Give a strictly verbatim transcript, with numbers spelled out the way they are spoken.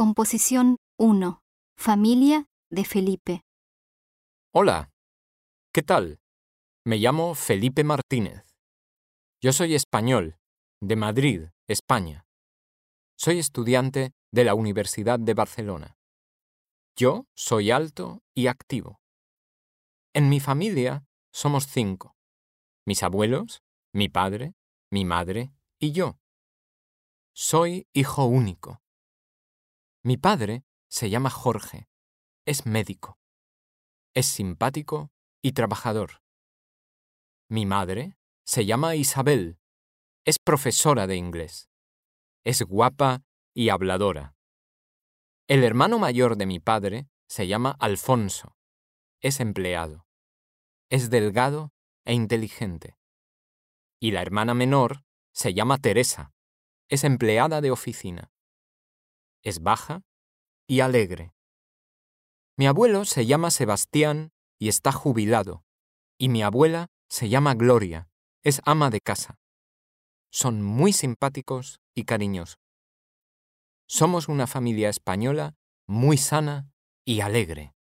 Composición uno. Familia de Felipe. Hola, ¿qué tal? Me llamo Felipe Martínez. Yo soy español, de Madrid, España. Soy estudiante de la Universidad de Barcelona. Yo soy alto y activo. En mi familia somos cinco. Mis abuelos, mi padre, mi madre y yo. Soy hijo único. Mi padre se llama Jorge. Es médico. Es simpático y trabajador. Mi madre se llama Isabel. Es profesora de inglés. Es guapa y habladora. El hermano mayor de mi padre se llama Alfonso. Es empleado. Es delgado e inteligente. Y la hermana menor se llama Teresa. Es empleada de oficina. Es baja y alegre. Mi abuelo se llama Sebastián y está jubilado. Y mi abuela se llama Gloria. Es ama de casa. Son muy simpáticos y cariñosos. Somos una familia española muy sana y alegre.